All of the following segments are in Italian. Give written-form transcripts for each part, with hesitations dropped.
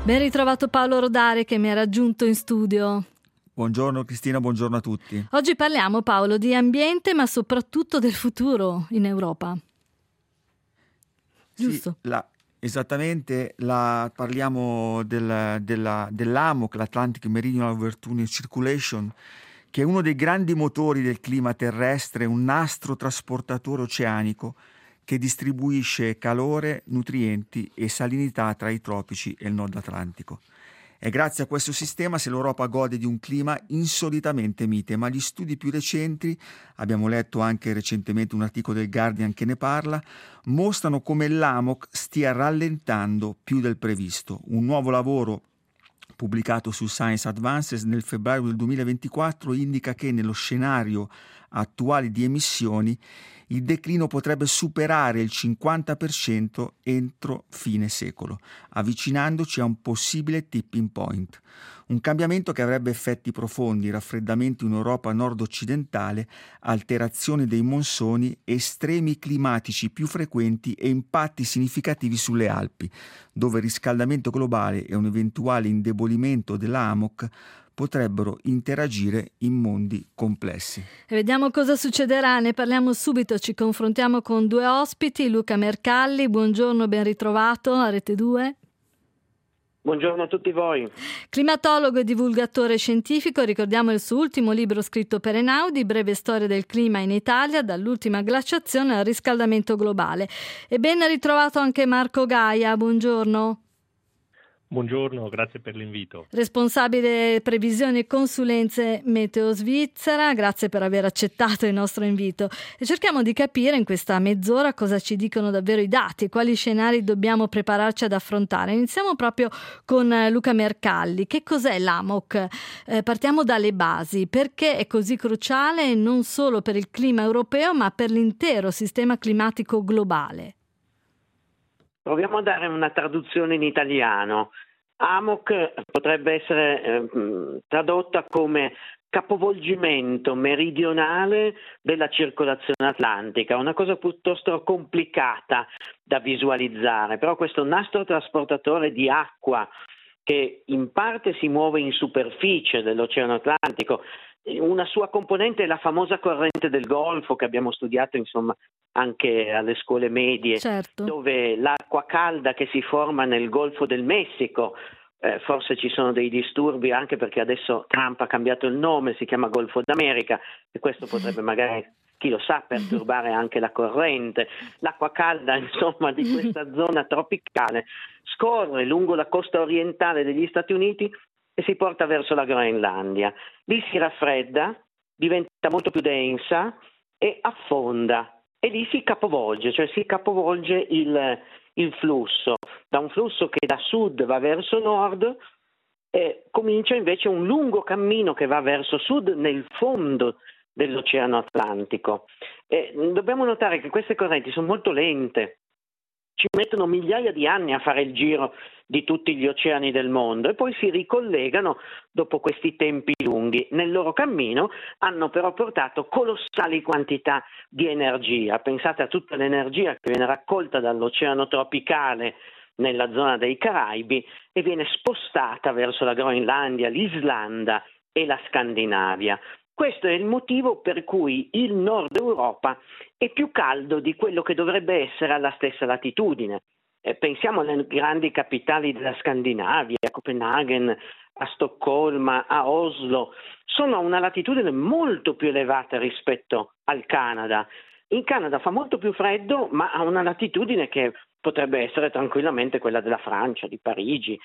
Ben ritrovato Paolo Rodari che mi ha raggiunto in studio. Buongiorno Cristina, buongiorno a tutti. Oggi parliamo, Paolo, di ambiente ma soprattutto del futuro in Europa. Giusto? Sì, esattamente, parliamo dell'AMOC, l'Atlantic Meridional Overturning Circulation, che è uno dei grandi motori del clima terrestre, un nastro trasportatore oceanico che distribuisce calore, nutrienti e salinità tra i tropici e il nord Atlantico. È grazie a questo sistema se l'Europa gode di un clima insolitamente mite, ma gli studi più recenti, abbiamo letto anche recentemente un articolo del Guardian che ne parla, mostrano come l'AMOC stia rallentando più del previsto. Un nuovo lavoro pubblicato su Science Advances nel febbraio del 2024 indica che nello scenario attuale di emissioni il declino potrebbe superare il 50% entro fine secolo, avvicinandoci a un possibile tipping point. Un cambiamento che avrebbe effetti profondi, raffreddamento in Europa nord-occidentale, alterazioni dei monsoni, estremi climatici più frequenti e impatti significativi sulle Alpi, dove il riscaldamento globale e un eventuale indebolimento dell'AMOC potrebbero interagire in mondi complessi. E vediamo cosa succederà, ne parliamo subito, ci confrontiamo con due ospiti, Luca Mercalli, buongiorno, ben ritrovato a Rete 2. Buongiorno a tutti voi. Climatologo e divulgatore scientifico, ricordiamo il suo ultimo libro scritto per Einaudi, Breve storia del clima in Italia, dall'ultima glaciazione al riscaldamento globale. E ben ritrovato anche Marco Gaia, buongiorno. Buongiorno, grazie per l'invito. Responsabile previsioni e consulenze Meteo Svizzera, grazie per aver accettato il nostro invito. E cerchiamo di capire in questa mezz'ora cosa ci dicono davvero i dati, quali scenari dobbiamo prepararci ad affrontare. Iniziamo proprio con Luca Mercalli. Che cos'è l'AMOC? Partiamo dalle basi. Perché è così cruciale non solo per il clima europeo ma per l'intero sistema climatico globale? Proviamo a dare una traduzione in italiano. AMOC potrebbe essere tradotta come capovolgimento meridionale della circolazione atlantica, una cosa piuttosto complicata da visualizzare, però questo nastro trasportatore di acqua che in parte si muove in superficie dell'Oceano Atlantico, una sua componente è la famosa corrente del Golfo che abbiamo studiato insomma anche alle scuole medie, certo, dove l'acqua calda che si forma nel Golfo del Messico, forse ci sono dei disturbi anche perché adesso Trump ha cambiato il nome, si chiama Golfo d'America e questo potrebbe magari, chi lo sa, perturbare anche la corrente. L'acqua calda insomma di questa zona tropicale scorre lungo la costa orientale degli Stati Uniti e si porta verso la Groenlandia. Lì si raffredda, diventa molto più densa e affonda. E lì si capovolge, cioè si capovolge il flusso. Da un flusso che da sud va verso nord comincia invece un lungo cammino che va verso sud nel fondo dell'Oceano Atlantico. Dobbiamo notare che queste correnti sono molto lente, ci mettono migliaia di anni a fare il giro di tutti gli oceani del mondo e poi si ricollegano dopo questi tempi lunghi. Nel loro cammino hanno però portato colossali quantità di energia. Pensate a tutta l'energia che viene raccolta dall'oceano tropicale nella zona dei Caraibi e viene spostata verso la Groenlandia, l'Islanda e la Scandinavia. Questo è il motivo per cui il nord Europa è più caldo di quello che dovrebbe essere alla stessa latitudine. Pensiamo alle grandi capitali della Scandinavia, a Copenaghen, a Stoccolma, a Oslo. Sono a una latitudine molto più elevata rispetto al Canada. In Canada fa molto più freddo, ma a una latitudine che potrebbe essere tranquillamente quella della Francia, di Parigi.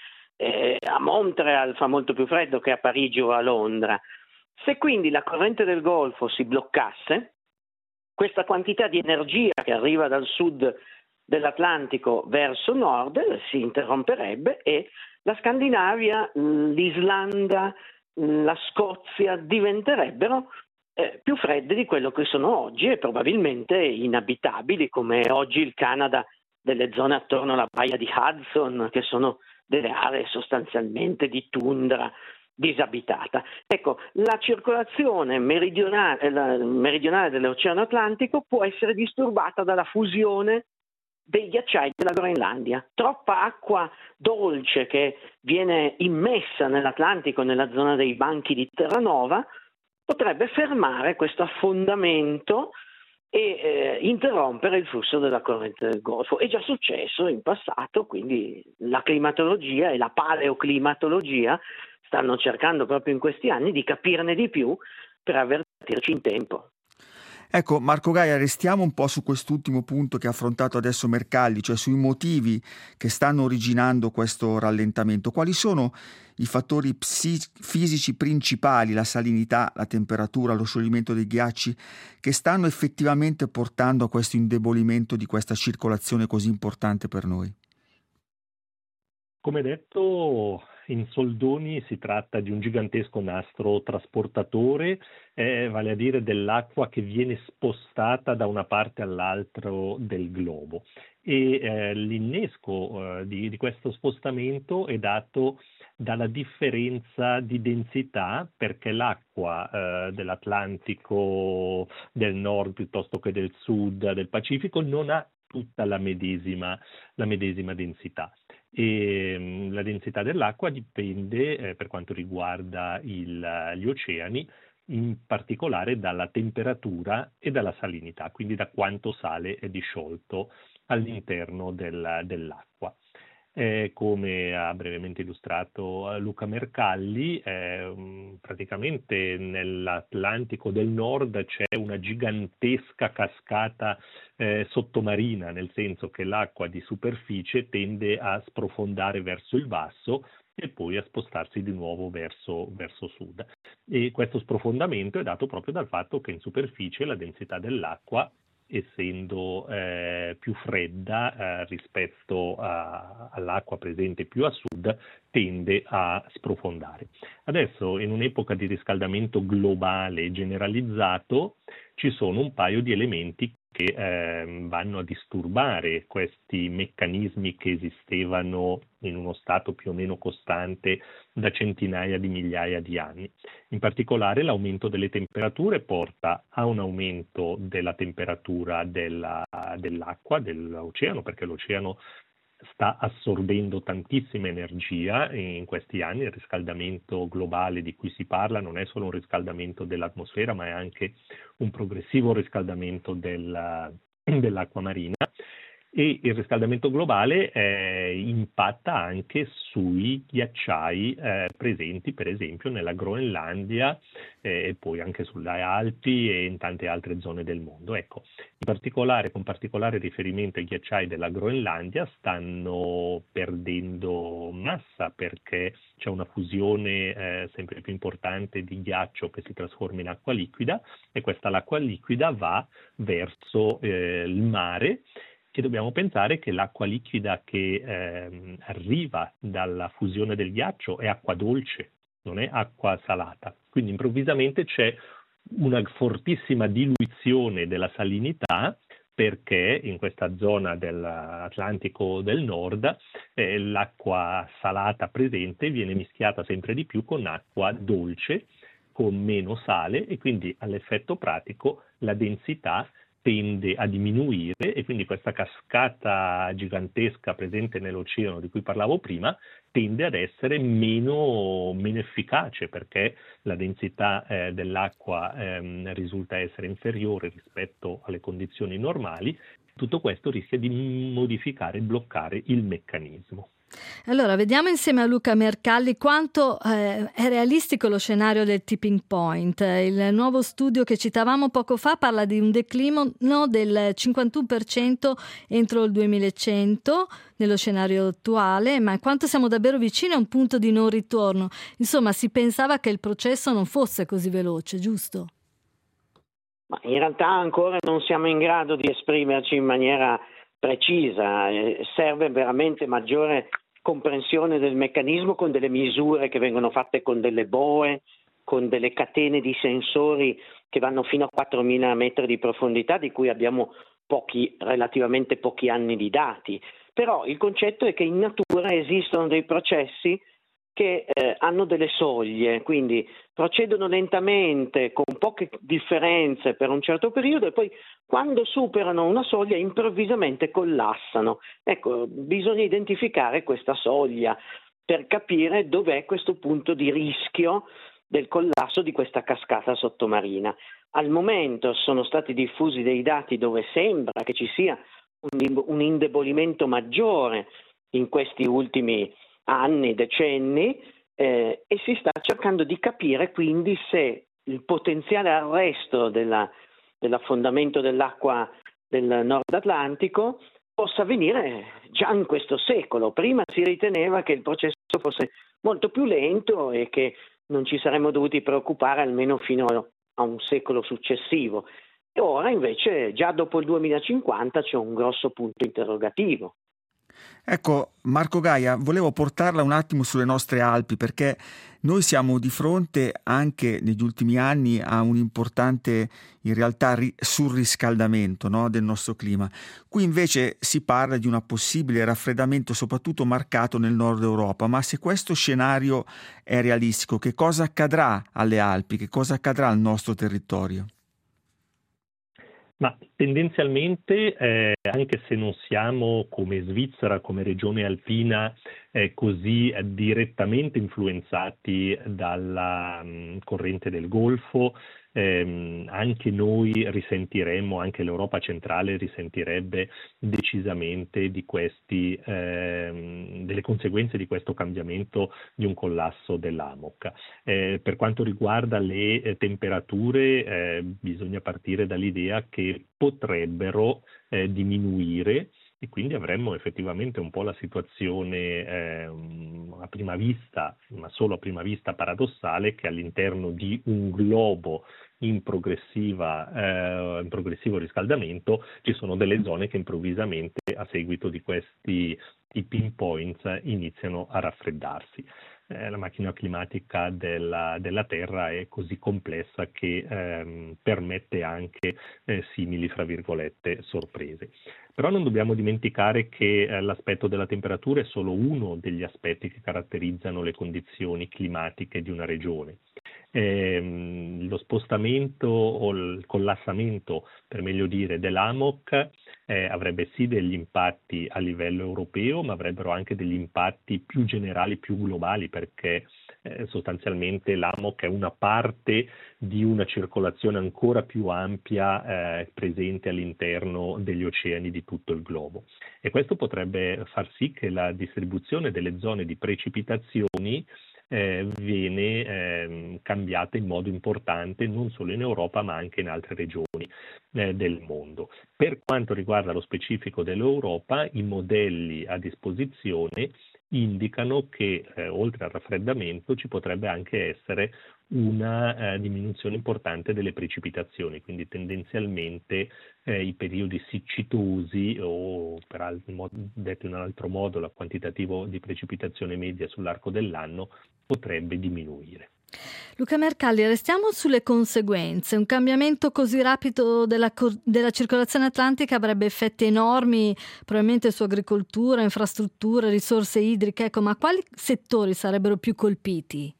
A Montreal fa molto più freddo che a Parigi o a Londra. Se quindi la corrente del Golfo si bloccasse, questa quantità di energia che arriva dal sud dell'Atlantico verso nord si interromperebbe e la Scandinavia, l'Islanda, la Scozia diventerebbero più fredde di quello che sono oggi e probabilmente inabitabili, come oggi il Canada delle zone attorno alla baia di Hudson, che sono delle aree sostanzialmente di tundra disabitata. Ecco, la circolazione meridionale dell'Oceano Atlantico può essere disturbata dalla fusione dei ghiacciai della Groenlandia. Troppa acqua dolce che viene immessa nell'Atlantico, nella zona dei banchi di Terranova, potrebbe fermare questo affondamento e interrompere il flusso della corrente del Golfo. È già successo in passato, quindi la climatologia e la paleoclimatologia stanno cercando proprio in questi anni di capirne di più per avvertirci in tempo. Ecco, Marco Gaia, restiamo un po' su quest'ultimo punto che ha affrontato adesso Mercalli, cioè sui motivi che stanno originando questo rallentamento. Quali sono i fattori fisici principali, la salinità, la temperatura, lo scioglimento dei ghiacci, che stanno effettivamente portando a questo indebolimento di questa circolazione così importante per noi? Come detto, in soldoni si tratta di un gigantesco nastro trasportatore, vale a dire dell'acqua che viene spostata da una parte all'altra del globo. E l'innesco di questo spostamento è dato dalla differenza di densità, perché l'acqua dell'Atlantico del nord piuttosto che del sud del Pacifico non ha tutta la medesima densità. E la densità dell'acqua dipende, per quanto riguarda gli oceani, in particolare dalla temperatura e dalla salinità, quindi da quanto sale è disciolto all'interno dell'acqua. Come ha brevemente illustrato Luca Mercalli, praticamente nell'Atlantico del Nord c'è una gigantesca cascata sottomarina, nel senso che l'acqua di superficie tende a sprofondare verso il basso e poi a spostarsi di nuovo verso sud. E questo sprofondamento è dato proprio dal fatto che in superficie la densità dell'acqua, essendo più fredda rispetto all'acqua presente più a sud, tende a sprofondare. Adesso, in un'epoca di riscaldamento globale generalizzato, ci sono un paio di elementi che vanno a disturbare questi meccanismi che esistevano in uno stato più o meno costante da centinaia di migliaia di anni. In particolare l'aumento delle temperature porta a un aumento della temperatura dell'acqua, dell'oceano, perché l'oceano sta assorbendo tantissima energia in questi anni. Il riscaldamento globale di cui si parla non è solo un riscaldamento dell'atmosfera, ma è anche un progressivo riscaldamento dell'acqua marina. E il riscaldamento globale impatta anche sui ghiacciai presenti, per esempio, nella Groenlandia e poi anche sulle Alpi e in tante altre zone del mondo. Ecco, con particolare riferimento ai ghiacciai della Groenlandia, stanno perdendo massa perché c'è una fusione sempre più importante di ghiaccio che si trasforma in acqua liquida, e l'acqua liquida va verso il mare. E dobbiamo pensare che l'acqua liquida che arriva dalla fusione del ghiaccio è acqua dolce, non è acqua salata. Quindi improvvisamente c'è una fortissima diluizione della salinità, perché in questa zona dell'Atlantico del Nord l'acqua salata presente viene mischiata sempre di più con acqua dolce, con meno sale, e quindi all'effetto pratico la densità tende a diminuire, e quindi questa cascata gigantesca presente nell'oceano di cui parlavo prima tende ad essere meno efficace, perché la densità dell'acqua risulta essere inferiore rispetto alle condizioni normali. Tutto questo rischia di modificare e bloccare il meccanismo. Allora, vediamo insieme a Luca Mercalli quanto è realistico lo scenario del tipping point. Il nuovo studio che citavamo poco fa parla di un declino del 51% entro il 2100 nello scenario attuale, ma quanto siamo davvero vicini a un punto di non ritorno. Insomma, si pensava che il processo non fosse così veloce, giusto? Ma in realtà ancora non siamo in grado di esprimerci in maniera precisa, serve veramente maggiore comprensione del meccanismo, con delle misure che vengono fatte con delle boe, con delle catene di sensori che vanno fino a 4.000 metri di profondità, di cui abbiamo relativamente pochi anni di dati. Però il concetto è che in natura esistono dei processi che hanno delle soglie, quindi procedono lentamente con poche differenze per un certo periodo e poi quando superano una soglia improvvisamente collassano. Ecco, bisogna identificare questa soglia per capire dov'è questo punto di rischio del collasso di questa cascata sottomarina. Al momento sono stati diffusi dei dati dove sembra che ci sia un indebolimento maggiore in questi ultimi anni, decenni, e si sta cercando di capire quindi se il potenziale arresto dell'affondamento dell'acqua del Nord Atlantico possa avvenire già in questo secolo. Prima si riteneva che il processo fosse molto più lento e che non ci saremmo dovuti preoccupare almeno fino a un secolo successivo. E ora invece già dopo il 2050 c'è un grosso punto interrogativo. Ecco, Marco Gaia, volevo portarla un attimo sulle nostre Alpi perché noi siamo di fronte anche negli ultimi anni a un importante, in realtà, surriscaldamento, no, del nostro clima. Qui invece si parla di un possibile raffreddamento soprattutto marcato nel nord Europa, ma se questo scenario è realistico, che cosa accadrà alle Alpi, che cosa accadrà al nostro territorio? Ma tendenzialmente, anche se non siamo come Svizzera, come regione alpina, così direttamente influenzati dalla corrente del Golfo, anche noi risentiremmo, anche l'Europa centrale risentirebbe decisamente di delle conseguenze di questo cambiamento di un collasso dell'AMOC. Per quanto riguarda le temperature, bisogna partire dall'idea che potrebbero diminuire e quindi avremmo effettivamente un po' la situazione a prima vista, ma solo a prima vista paradossale, che all'interno di un globo in progressivo riscaldamento ci sono delle zone che improvvisamente a seguito di questi tipping points iniziano a raffreddarsi. La macchina climatica della Terra è così complessa che permette anche simili, fra virgolette, sorprese. Però non dobbiamo dimenticare che l'aspetto della temperatura è solo uno degli aspetti che caratterizzano le condizioni climatiche di una regione. Lo spostamento o il collassamento, per meglio dire, dell'AMOC avrebbe sì degli impatti a livello europeo, ma avrebbero anche degli impatti più generali, più globali, perché sostanzialmente l'AMOC è una parte di una circolazione ancora più ampia presente all'interno degli oceani di tutto il globo. E questo potrebbe far sì che la distribuzione delle zone di precipitazioni viene cambiata in modo importante non solo in Europa ma anche in altre regioni del mondo. Per quanto riguarda lo specifico dell'Europa, i modelli a disposizione indicano che oltre al raffreddamento ci potrebbe anche essere una diminuzione importante delle precipitazioni, quindi tendenzialmente i periodi siccitosi o detto in un altro modo il quantitativo di precipitazione media sull'arco dell'anno potrebbe diminuire. Luca Mercalli, restiamo sulle conseguenze. Un cambiamento così rapido della circolazione atlantica avrebbe effetti enormi, probabilmente su agricoltura, infrastrutture, risorse idriche. Ecco, ma quali settori sarebbero più colpiti?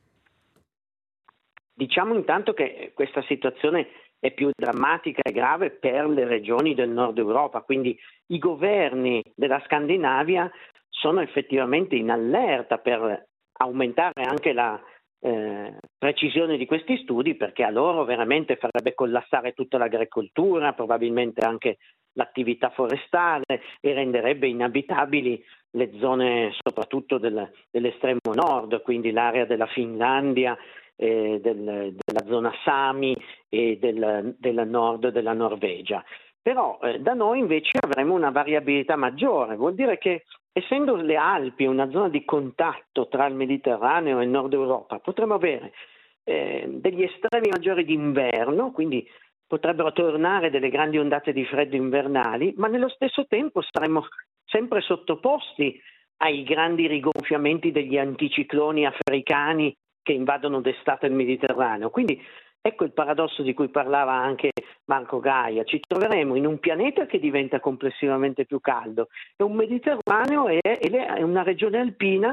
Diciamo intanto che questa situazione è più drammatica e grave per le regioni del nord Europa, quindi i governi della Scandinavia sono effettivamente in allerta per aumentare anche la precisione di questi studi, perché a loro veramente farebbe collassare tutta l'agricoltura, probabilmente anche l'attività forestale e renderebbe inabitabili le zone soprattutto dell'estremo nord, quindi l'area della Finlandia, della zona Sami e del nord della Norvegia. Però da noi invece avremo una variabilità maggiore, vuol dire che essendo le Alpi una zona di contatto tra il Mediterraneo e il nord Europa, potremo avere degli estremi maggiori d'inverno, quindi potrebbero tornare delle grandi ondate di freddo invernali, ma nello stesso tempo saremo sempre sottoposti ai grandi rigonfiamenti degli anticicloni africani che invadono d'estate il Mediterraneo. Quindi ecco il paradosso di cui parlava anche Marco Gaia: ci troveremo in un pianeta che diventa complessivamente più caldo e un Mediterraneo è una regione alpina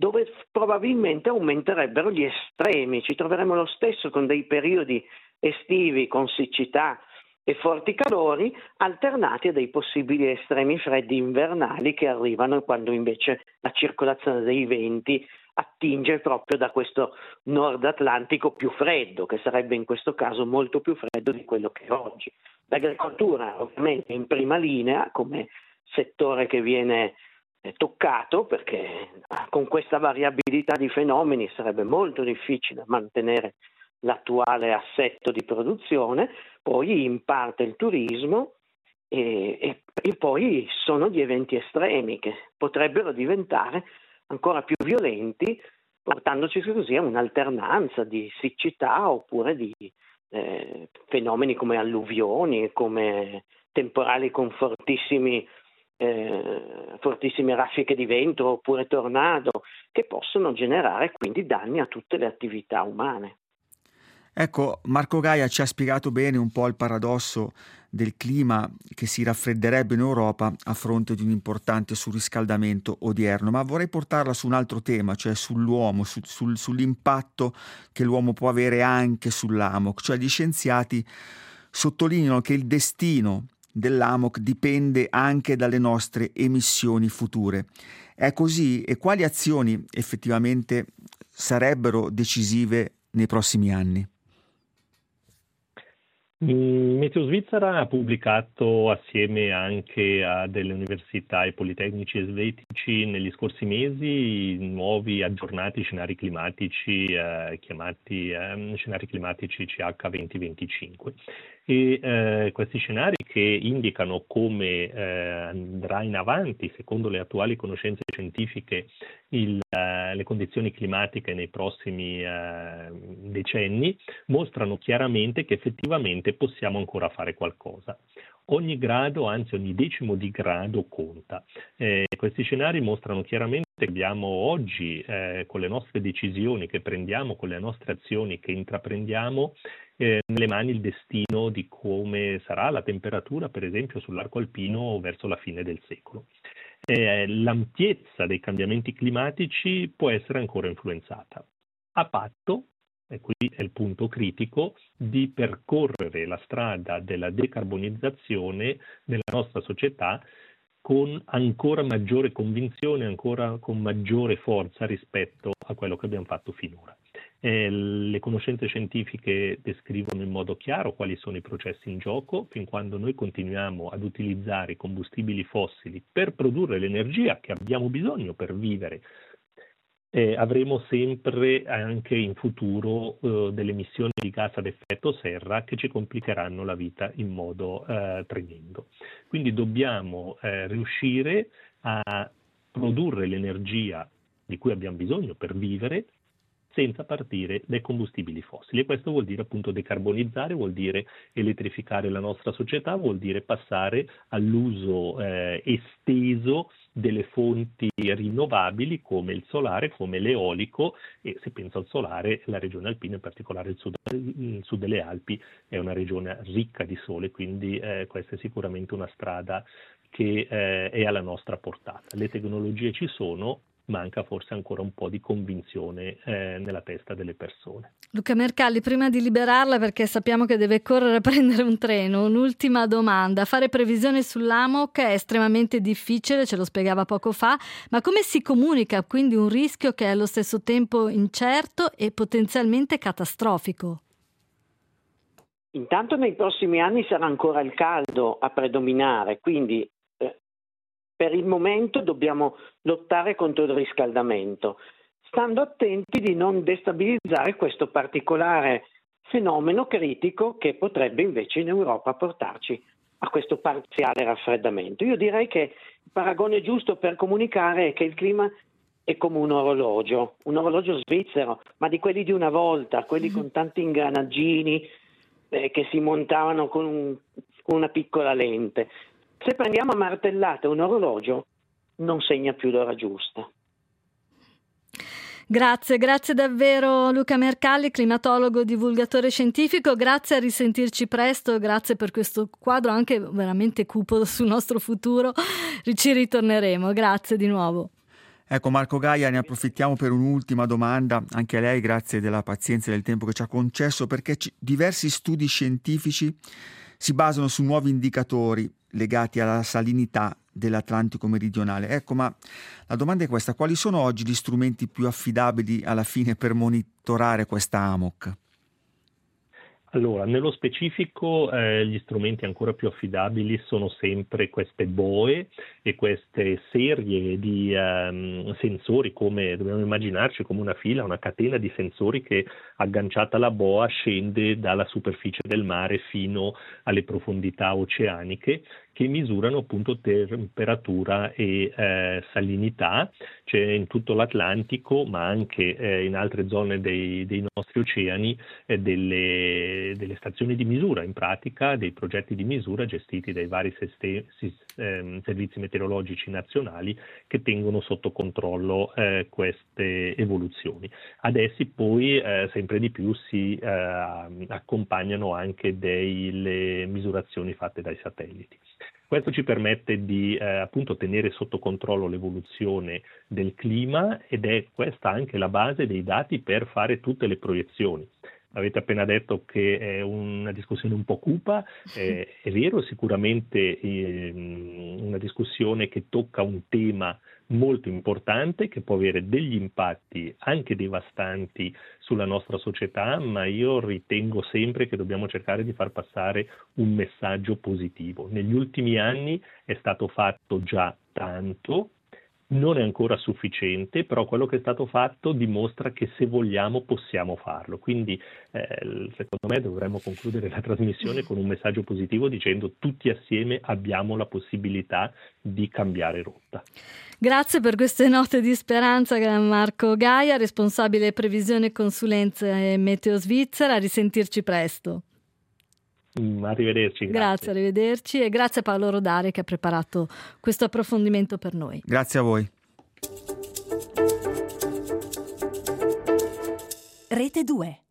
dove probabilmente aumenterebbero gli estremi. Ci troveremo lo stesso con dei periodi estivi con siccità e forti calori alternati a dei possibili estremi freddi invernali che arrivano quando invece la circolazione dei venti attinge proprio da questo nord atlantico più freddo, che sarebbe in questo caso molto più freddo di quello che è oggi. L'agricoltura ovviamente in prima linea come settore che viene toccato, perché con questa variabilità di fenomeni sarebbe molto difficile mantenere l'attuale assetto di produzione, poi in parte il turismo e poi sono gli eventi estremi che potrebbero diventare ancora più violenti, portandoci così a un'alternanza di siccità oppure di fenomeni come alluvioni, come temporali con fortissime raffiche di vento oppure tornado, che possono generare quindi danni a tutte le attività umane. Ecco, Marco Gaia ci ha spiegato bene un po' il paradosso del clima che si raffredderebbe in Europa a fronte di un importante surriscaldamento odierno, ma vorrei portarla su un altro tema, cioè sull'uomo, sull'impatto che l'uomo può avere anche sull'AMOC. Cioè gli scienziati sottolineano che il destino dell'AMOC dipende anche dalle nostre emissioni future. È così? E quali azioni effettivamente sarebbero decisive nei prossimi anni? Meteo Svizzera ha pubblicato assieme anche a delle università e politecnici elvetici negli scorsi mesi nuovi aggiornati scenari climatici chiamati scenari climatici CH 2025 e questi scenari che indicano come andrà in avanti secondo le attuali conoscenze scientifiche le condizioni climatiche nei prossimi decenni mostrano chiaramente che effettivamente possiamo ancora fare qualcosa. Ogni grado, anzi ogni decimo di grado conta. Questi scenari mostrano chiaramente che abbiamo oggi, con le nostre decisioni che prendiamo, con le nostre azioni che intraprendiamo, nelle mani il destino di come sarà la temperatura, per esempio, sull'arco alpino verso la fine del secolo. L'ampiezza dei cambiamenti climatici può essere ancora influenzata, a patto, e qui è il punto critico, di percorrere la strada della decarbonizzazione della nostra società con ancora maggiore convinzione, ancora con maggiore forza rispetto a quello che abbiamo fatto finora. Le conoscenze scientifiche descrivono in modo chiaro quali sono i processi in gioco. Fin quando noi continuiamo ad utilizzare i combustibili fossili per produrre l'energia che abbiamo bisogno per vivere, avremo sempre anche in futuro delle emissioni di gas ad effetto serra che ci complicheranno la vita in modo tremendo. Quindi dobbiamo riuscire a produrre l'energia di cui abbiamo bisogno per vivere senza partire dai combustibili fossili. E questo vuol dire appunto decarbonizzare, vuol dire elettrificare la nostra società, vuol dire passare all'uso esteso delle fonti rinnovabili come il solare, come l'eolico, e se penso al solare, la regione alpina, in particolare il sud delle Alpi, è una regione ricca di sole, quindi questa è sicuramente una strada che è alla nostra portata. Le tecnologie ci sono, manca forse ancora un po' di convinzione nella testa delle persone. Luca Mercalli, prima di liberarla, perché sappiamo che deve correre a prendere un treno, un'ultima domanda. Fare previsione sull'AMOC è estremamente difficile, ce lo spiegava poco fa, ma come si comunica quindi un rischio che è allo stesso tempo incerto e potenzialmente catastrofico? Intanto nei prossimi anni sarà ancora il caldo a predominare, quindi per il momento dobbiamo lottare contro il riscaldamento, stando attenti di non destabilizzare questo particolare fenomeno critico che potrebbe invece in Europa portarci a questo parziale raffreddamento. Io direi che il paragone giusto per comunicare è che il clima è come un orologio svizzero, ma di quelli di una volta, quelli con tanti ingranaggini che si montavano con una piccola lente. Se prendiamo a martellate un orologio, non segna più l'ora giusta. Grazie davvero Luca Mercalli, climatologo, divulgatore scientifico. Grazie, a risentirci presto, grazie per questo quadro anche veramente cupo sul nostro futuro. Ci ritorneremo, grazie di nuovo. Ecco, Marco Gaia, ne approfittiamo per un'ultima domanda, anche a lei grazie della pazienza e del tempo che ci ha concesso, perché diversi studi scientifici si basano su nuovi indicatori legati alla salinità dell'Atlantico meridionale. Ecco, ma la domanda è questa: quali sono oggi gli strumenti più affidabili alla fine per monitorare questa AMOC? Allora, nello specifico gli strumenti ancora più affidabili sono sempre queste boe e queste serie di sensori, come dobbiamo immaginarci come una fila, una catena di sensori che agganciata alla boa scende dalla superficie del mare fino alle profondità oceaniche, che misurano appunto temperatura e salinità. C'è in tutto l'Atlantico, ma anche in altre zone dei nostri oceani, delle stazioni di misura, in pratica dei progetti di misura gestiti dai vari servizi meteorologici nazionali che tengono sotto controllo queste evoluzioni. Ad essi poi sempre di più si accompagnano anche delle misurazioni fatte dai satelliti. Questo ci permette di appunto tenere sotto controllo l'evoluzione del clima, ed è questa anche la base dei dati per fare tutte le proiezioni. Avete appena detto che è una discussione un po' cupa, è vero, sicuramente una discussione che tocca un tema molto importante, che può avere degli impatti anche devastanti sulla nostra società, ma io ritengo sempre che dobbiamo cercare di far passare un messaggio positivo. Negli ultimi anni è stato fatto già tanto, non è ancora sufficiente, però quello che è stato fatto dimostra che se vogliamo possiamo farlo. Quindi secondo me dovremmo concludere la trasmissione con un messaggio positivo dicendo: tutti assieme abbiamo la possibilità di cambiare rotta. Grazie per queste note di speranza, Marco Gaia, responsabile previsione e consulenze Meteo Svizzera. A risentirci presto. Arrivederci. Grazie, arrivederci, e grazie a Paolo Rodari che ha preparato questo approfondimento per noi. Grazie a voi. Rete 2.